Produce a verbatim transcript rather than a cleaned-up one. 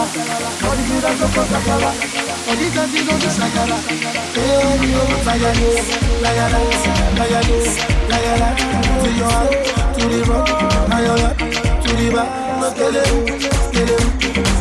Body good as a Coca-Cola. Body that you don't shakara. Hey, you fire you, liar, liar, liar, to your heart, to the rock, my heart, to the back, skele, skele,